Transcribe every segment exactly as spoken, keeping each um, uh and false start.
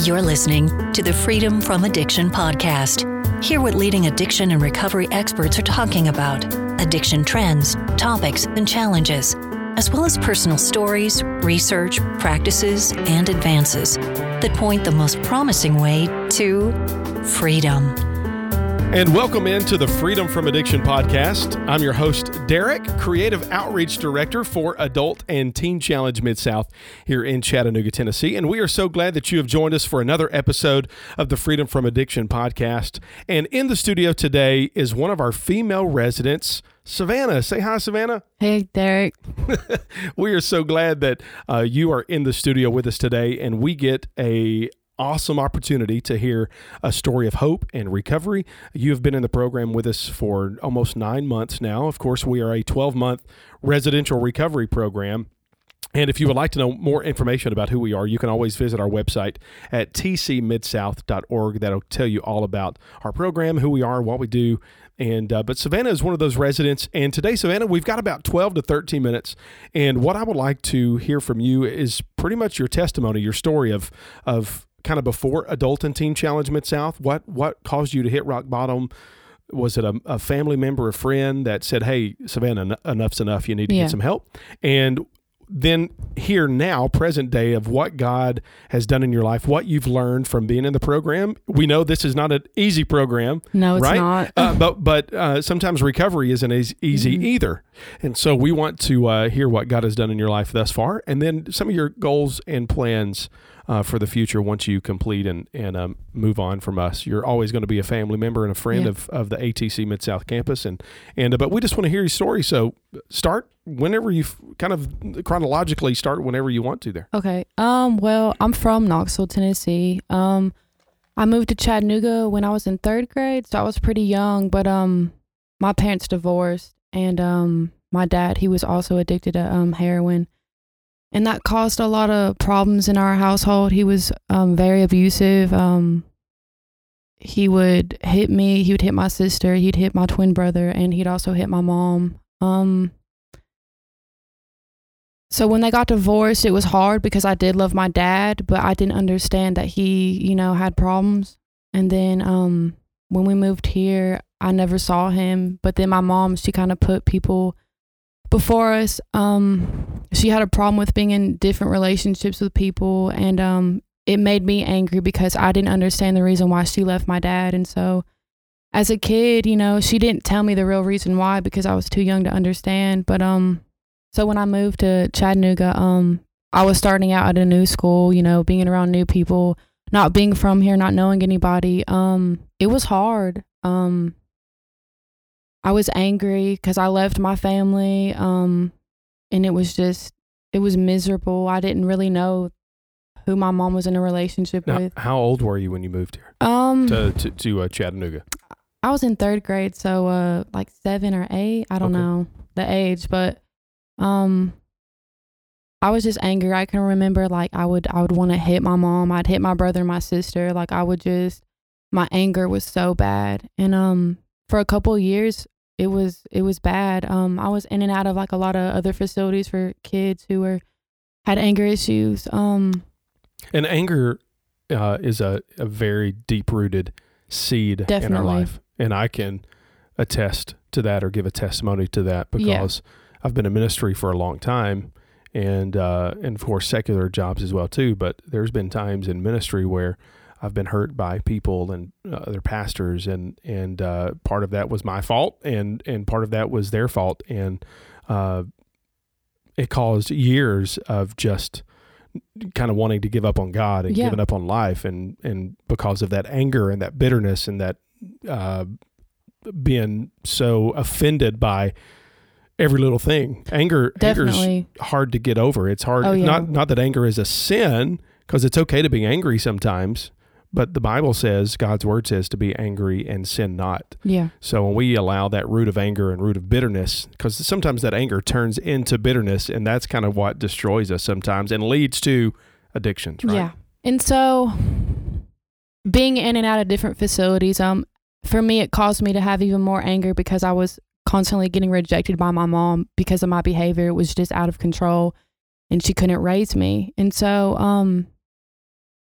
You're listening to the Freedom from Addiction podcast. Hear what leading addiction and recovery experts are talking about, addiction trends, topics, and challenges, as well as personal stories, research, practices, and advances that point the most promising way to freedom. And welcome into the Freedom from Addiction podcast. I'm your host, Derek, Creative Outreach Director for Adult and Teen Challenge Mid-South here in Chattanooga, Tennessee. And we are so glad that you have joined us for another episode of the Freedom from Addiction podcast. And in the studio today is one of our female residents, Savannah. Say hi, Savannah. Hey, Derek. We are so glad that uh, you are in the studio with us today, and we get a awesome opportunity to hear a story of hope and recovery. You have been in the program with us for almost nine months now. Of course, we are a twelve-month residential recovery program. And if you would like to know more information about who we are, you can always visit our website at t c mid south dot org. That'll tell you all about our program, who we are, what we do. And uh, but Savannah is one of those residents. And today, Savannah, we've got about twelve to thirteen minutes. And what I would like to hear from you is pretty much your testimony, your story of of kind of before Adult and Teen Challenge Mid-South. What what caused you to hit rock bottom? Was it a, a family member, a friend that said, hey, Savannah, en- enough's enough, you need to Yeah. get some help? And then here now, present day, of what God has done in your life, what you've learned from being in the program. We know this is not an easy program. No, it's right? not. uh, but but uh, sometimes recovery isn't as easy Mhm. either. And so we want to uh, hear what God has done in your life thus far, and then some of your goals and plans uh, for the future once you complete and, and um, move on from us. You're always going to be a family member and a friend Yeah. of, of the A T C Mid-South campus. And, and uh, but we just want to hear your story. So start whenever you f- kind of chronologically start whenever you want to there. Okay. Um. Well, I'm from Knoxville, Tennessee. Um, I moved to Chattanooga when I was in third grade, so I was pretty young. But um, my parents divorced, and um, my dad, he was also addicted to um heroin, and that caused a lot of problems in our household. He was um very abusive. Um, he would hit me. He would hit my sister. He'd hit my twin brother, and he'd also hit my mom. Um. So when they got divorced, it was hard because I did love my dad, but I didn't understand that he, you know, had problems. And then um, when we moved here, I never saw him. But then my mom, she kind of put people before us. Um, she had a problem with being in different relationships with people. And um, it made me angry because I didn't understand the reason why she left my dad. And so as a kid, you know, she didn't tell me the real reason why because I was too young to understand. But um. So when I moved to Chattanooga, um, I was starting out at a new school, you know, being around new people, not being from here, not knowing anybody. Um, it was hard. Um, I was angry because I left my family, um, and it was just, it was miserable. I didn't really know who my mom was in a relationship Now, with. how old were you when you moved here Um, to to, to uh, Chattanooga? I was in third grade, so uh, like seven or eight. I don't Okay. know the age, but um, I was just angry. I can remember like I would I would want to hit my mom. I'd hit my brother and my sister. Like I would just, my anger was so bad. And um, for a couple of years, it was it was bad. Um, I was in and out of like a lot of other facilities for kids who were had anger issues. Um, And anger uh, is a, a very deep-rooted seed in our Definitely. life. And I can attest to that or give a testimony to that because I've been in ministry for a long time and, uh, and of course, secular jobs as well, too. But there's been times in ministry where I've been hurt by people and uh, other pastors, and, and uh, part of that was my fault, and, and part of that was their fault. And uh, it caused years of just kind of wanting to give up on God and Yeah. giving up on life. And, and because of that anger and that bitterness and that uh, being so offended by every little thing. Anger, Definitely. anger's hard to get over. It's hard. Oh, yeah. Not not that anger is a sin, because it's okay to be angry sometimes. But the Bible says, God's word says, to be angry and sin not. Yeah. So when we allow that root of anger and root of bitterness, because sometimes that anger turns into bitterness, and that's kind of what destroys us sometimes and leads to addictions, right? Yeah. And so being in and out of different facilities, um, for me, it caused me to have even more anger because I was constantly getting rejected by my mom because of my behavior. It was just out of control and she couldn't raise me. And so, um,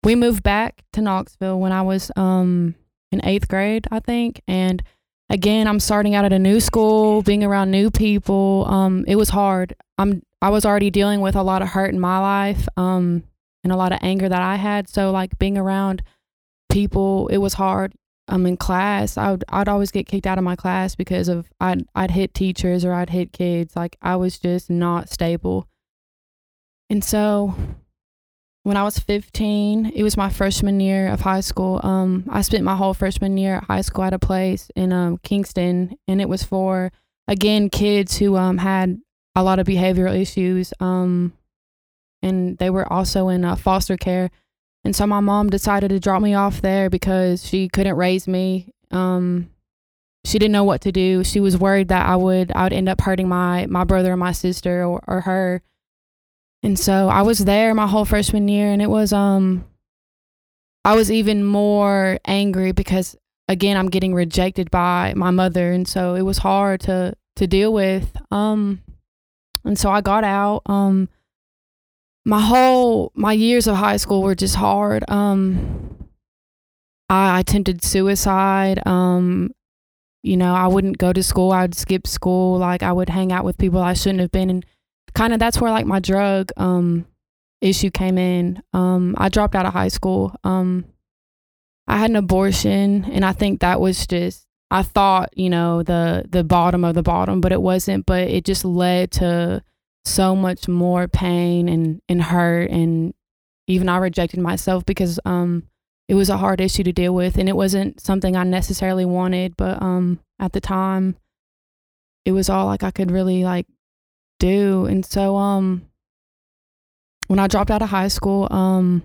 we moved back to Knoxville when I was um in eighth grade, I think. And again, I'm starting out at a new school, being around new people. Um, it was hard. I'm I was already dealing with a lot of hurt in my life, um, and a lot of anger that I had. So like being around people, it was hard. Um, in class, I would I'd always get kicked out of my class because of I'd I'd hit teachers or I'd hit kids. Like I was just not stable. And so when I was fifteen, it was my freshman year of high school. Um, I spent my whole freshman year at high school at a place in um, Kingston, and it was for, again, kids who um, had a lot of behavioral issues, um, and they were also in uh, foster care. And so my mom decided to drop me off there because she couldn't raise me. Um, she didn't know what to do. She was worried that I would I would end up hurting my my brother or my sister or, or her. And so I was there my whole freshman year, and it was, um, I was even more angry because, again, I'm getting rejected by my mother. And so it was hard to, to deal with. Um, and so I got out. Um, my whole, my years of high school were just hard. Um, I attempted suicide. Um, you know, I wouldn't go to school. I'd skip school. Like I would hang out with people I shouldn't have been in. Kind of that's where like my drug um issue came in. Um, I dropped out of high school. Um, I had an abortion, and I think that was just, I thought, you know, the the bottom of the bottom, but it wasn't. But it just led to so much more pain and and hurt, and even I rejected myself because um it was a hard issue to deal with, and it wasn't something I necessarily wanted. But um at the time, it was all like I could really like do. And so um when I dropped out of high school, um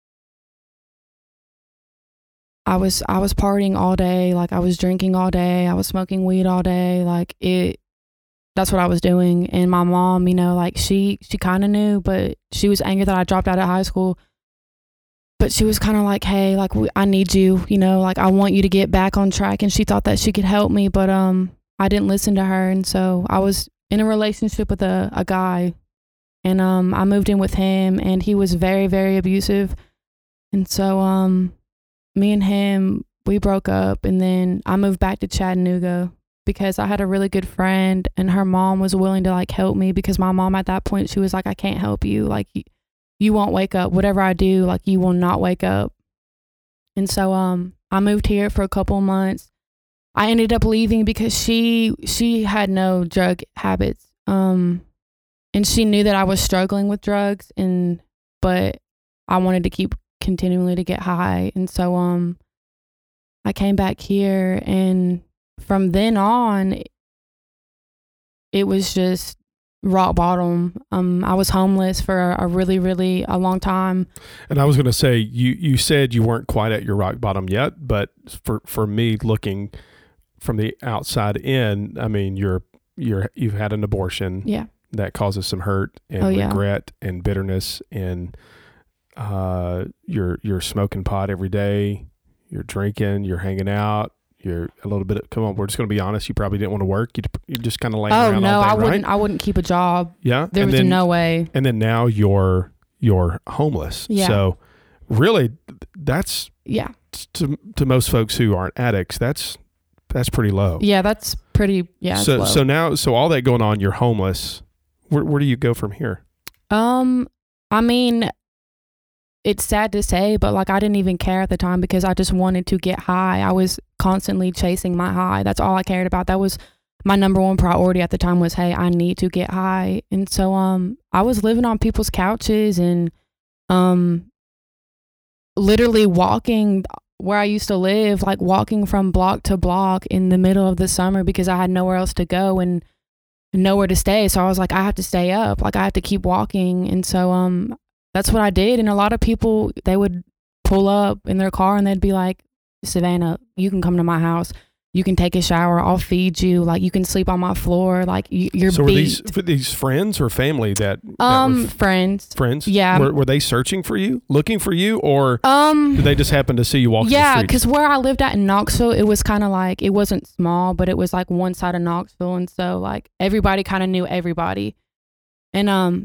I was I was partying all day, like I was drinking all day, I was smoking weed all day, like it that's what I was doing. And my mom, you know, like she she kind of knew, but she was angry that I dropped out of high school. But she was kind of like, hey, like we, I need you, you know, like I want you to get back on track. And she thought that she could help me, but um I didn't listen to her. And so I was in a relationship with a, a guy, and um I moved in with him, and he was very, very abusive. And so um me and him, we broke up, and then I moved back to Chattanooga because I had a really good friend, and her mom was willing to like help me because my mom at that point, she was like, I can't help you. Like you, you won't wake up. Whatever I do, like you will not wake up. And so um I moved here for a couple of months. I ended up leaving because she she had no drug habits, um, and she knew that I was struggling with drugs, and but I wanted to keep continually to get high, and so um, I came back here, and from then on, it was just rock bottom. Um, I was homeless for a really, really a long time. And I was going to say, you you said you weren't quite at your rock bottom yet, but for for me looking from the outside in, I mean, you're you're you've had an abortion. Yeah. That causes some hurt and oh, yeah. regret and bitterness, and uh, you're you're smoking pot every day. You're drinking. You're hanging out. You're a little bit. Of, come on, we're just going to be honest. You probably didn't want to work. You you just kind of laying oh, around no, all day, I wouldn't. right? I wouldn't keep a job. Yeah, there and was then, no way. And then now you're you're homeless. Yeah. So really, that's yeah. To to most folks who aren't addicts, that's that's pretty low. Yeah, that's pretty. Yeah. So low. so now so all that going on, you're homeless. Where where do you go from here? Um, I mean, it's sad to say, but like I didn't even care at the time because I just wanted to get high. I was constantly chasing my high. That's all I cared about. That was my number one priority at the time was, hey, I need to get high. And so um, I was living on people's couches and um, literally walking where I used to live, like walking from block to block in the middle of the summer because I had nowhere else to go and nowhere to stay. So I was like, I have to stay up. Like I have to keep walking. And so um, that's what I did. And a lot of people, they would pull up in their car and they'd be like, Savannah, you can come to my house. You can take a shower. I'll feed you. Like you can sleep on my floor. Like you, you're so were beat. these were these friends or family that, that um f- friends friends yeah were, were they searching for you, looking for you, or um did they just happen to see you walking yeah the streets? because where I lived at in Knoxville, it was kind of like, it wasn't small, but it was like one side of Knoxville, and so like everybody kind of knew everybody. And um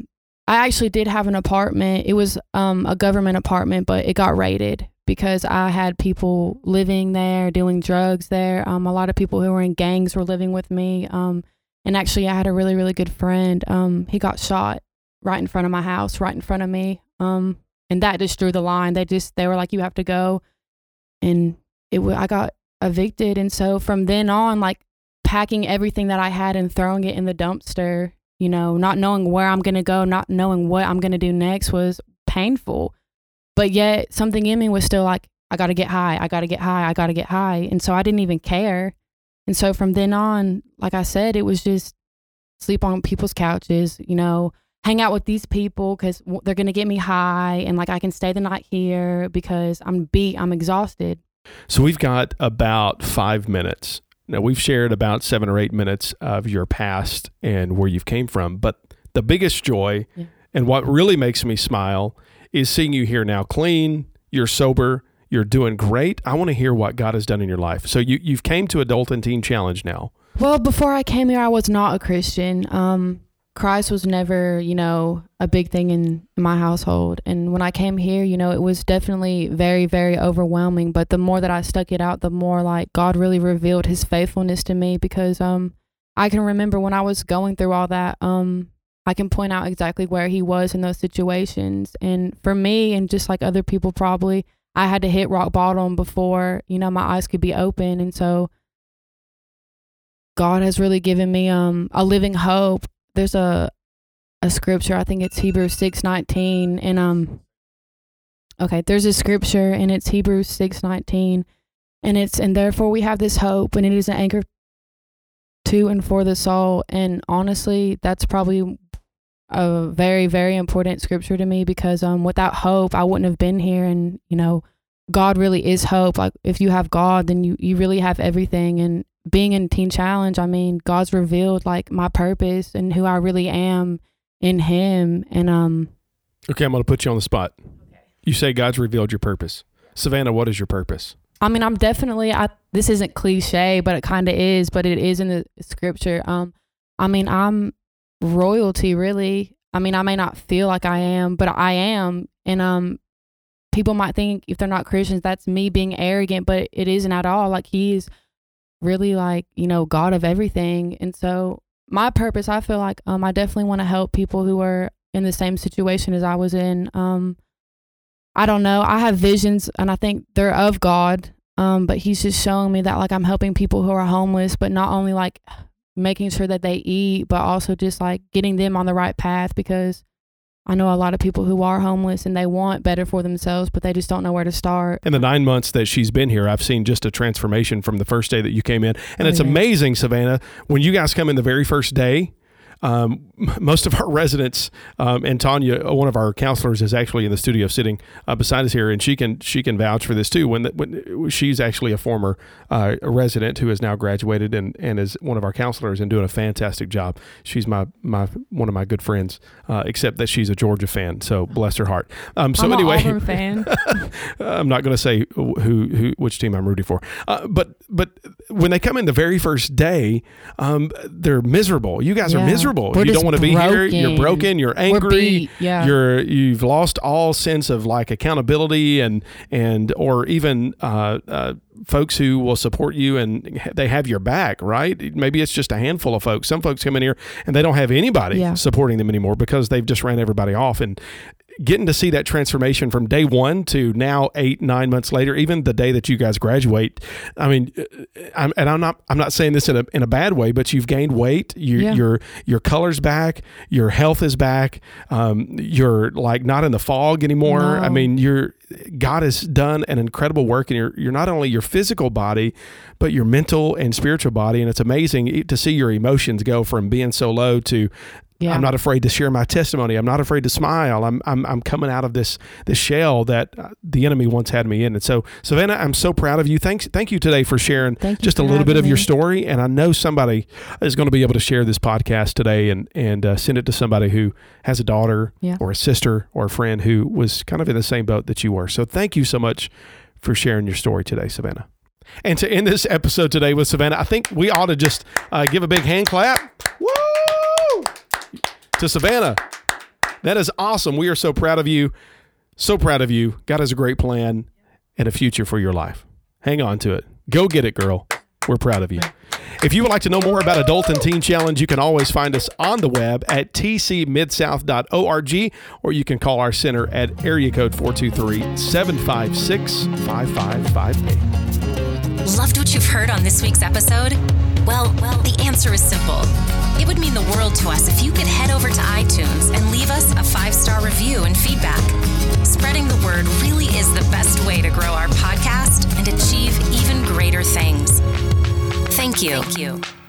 I actually did have an apartment. It was um, a government apartment, but it got raided because I had people living there, doing drugs there. Um, a lot of people who were in gangs were living with me. Um, and actually, I had a really, really good friend. Um, he got shot right in front of my house, right in front of me. Um, and that just drew the line. They just, they were like, you have to go. And it, w- I got evicted. And so from then on, like packing everything that I had and throwing it in the dumpster, you know, not knowing where I'm going to go, not knowing what I'm going to do next was painful. But yet something in me was still like, I got to get high. I got to get high. I got to get high. And so I didn't even care. And so from then on, like I said, it was just sleep on people's couches, you know, hang out with these people because they're going to get me high. And like, I can stay the night here because I'm beat. I'm exhausted. So we've got about five minutes. Now, we've shared about seven or eight minutes of your past and where you've came from. But the biggest joy yeah. and what really makes me smile is seeing you here now clean, you're sober, you're doing great. I want to hear what God has done in your life. So you, you've came to Adult and Teen Challenge now. Well, before I came here, I was not a Christian. Um, Christ was never, you know, a big thing in my household. And when I came here, you know, it was definitely very, very overwhelming. But the more that I stuck it out, the more like God really revealed his faithfulness to me because um, I can remember when I was going through all that, um, I can point out exactly where he was in those situations. And for me, and just like other people probably, I had to hit rock bottom before, you know, my eyes could be open. And so God has really given me um, a living hope. There's a a scripture, I think it's Hebrews six nineteen, and um okay, there's a scripture and it's Hebrews six nineteen, and it's and therefore we have this hope, and it is an anchor to and for the soul. And honestly, that's probably a very, very important scripture to me because um without hope I wouldn't have been here. And you know, God really is hope. Like if you have God, then you you really have everything. And being in Teen Challenge, I mean, God's revealed like my purpose and who I really am in him. And um okay, I'm going to put you on the spot. Okay. You say God's revealed your purpose. Savannah, what is your purpose? I mean, I'm definitely, I this isn't cliche, but it kind of is, but it is in the scripture. Um, I mean, I'm royalty, really. I mean, I may not feel like I am, but I am. And um, people might think if they're not Christians, that's me being arrogant, but it isn't at all. Like he is really like, you know, God of everything. And so my purpose, I feel like um, I definitely want to help people who are in the same situation as I was in. Um, I don't know. I have visions and I think they're of God. Um, but he's just showing me that like I'm helping people who are homeless, but not only like making sure that they eat, but also just like getting them on the right path, because I know a lot of people who are homeless and they want better for themselves, but they just don't know where to start. In the nine months that she's been here, I've seen just a transformation from the first day that you came in. And oh, it's yeah. amazing, Savannah, when you guys come in the very first day, Um, most of our residents, um, and Tanya, one of our counselors, is actually in the studio sitting uh, beside us here, and she can she can vouch for this too. When, the, when she's actually a former uh, resident who has now graduated and, and is one of our counselors and doing a fantastic job. She's my my one of my good friends, uh, except that she's a Georgia fan. So bless her heart. Um, so I'm anyway, an Auburn fan. I'm not going to say who who which team I'm rooting for, uh, but but when they come in the very first day, um, they're miserable. You guys yeah. are miserable. We're you don't want to be broken. here. You're broken. You're angry. Yeah. You're you've lost all sense of like accountability and and or even uh, uh, folks who will support you and they have your back. Right? Maybe it's just a handful of folks. Some folks come in here and they don't have anybody yeah. supporting them anymore because they've just ran everybody off. And getting to see that transformation from day one to now eight, nine months later, even the day that you guys graduate. I mean, I'm, and I'm not, I'm not saying this in a, in a bad way, but you've gained weight. You, yeah. Your, your color's back. Your health is back. Um, you're like not in the fog anymore. No. I mean, you're, God has done an incredible work in your, you're not only your physical body, but your mental and spiritual body. And it's amazing to see your emotions go from being so low to, yeah. I'm not afraid to share my testimony. I'm not afraid to smile. I'm I'm I'm coming out of this this shell that the enemy once had me in. And so, Savannah, I'm so proud of you. Thanks, thank you today for sharing thank just a little bit of me. your story. And I know somebody is going to be able to share this podcast today and and uh, send it to somebody who has a daughter yeah. or a sister or a friend who was kind of in the same boat that you were. So thank you so much for sharing your story today, Savannah. And to end this episode today with Savannah, I think we ought to just uh, give a big hand clap. Woo! To Savannah. That is awesome. We are so proud of you. So proud of you. God has a great plan and a future for your life. Hang on to it. Go get it, girl. We're proud of you. If you would like to know more about Adult and Teen Challenge, you can always find us on the web at t c mid south dot org, or you can call our center at area code four two three, seven five six, five five five eight. Loved what you've heard on this week's episode? Well, well, the answer is simple. It would mean the world to us if you could head over to iTunes and leave us a five-star review and feedback. Spreading the word really is the best way to grow our podcast and achieve even greater things. Thank you. Thank you.